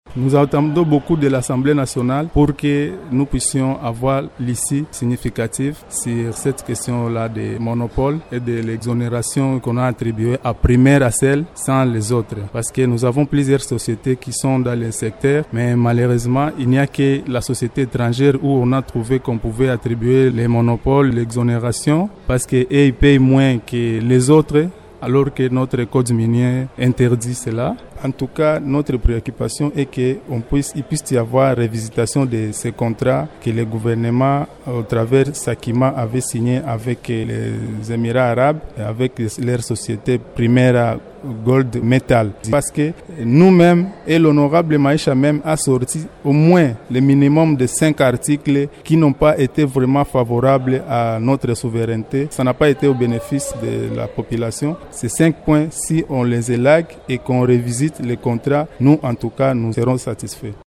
Nous attendons beaucoup de l'Assemblée nationale pour que nous puissions avoir l'issue significative sur cette question-là des monopoles et de l'exonération qu'on a attribuée à Primaire ACEL sans les autres. Parce que nous avons plusieurs sociétés qui sont dans le secteur, mais malheureusement, il n'y a que la société étrangère où on a trouvé qu'on pouvait attribuer les monopoles, l'exonération, parce qu'ils payent moins que les autres, alors que notre code minier interdit cela. En tout cas, notre préoccupation est qu'il puisse y avoir révisitation de ces contrats que le gouvernement, au travers Sakima, avait signé avec les Émirats arabes, avec leur société primaire Gold Metal. Parce que nous-mêmes, et l'honorable Maïcha même a sorti au moins le minimum de 5 articles qui n'ont pas été vraiment favorables à notre souveraineté. Ça n'a pas été au bénéfice de la population. Ces 5 points, si on les élague et qu'on révisite les contrats, nous, en tout cas, nous serons satisfaits.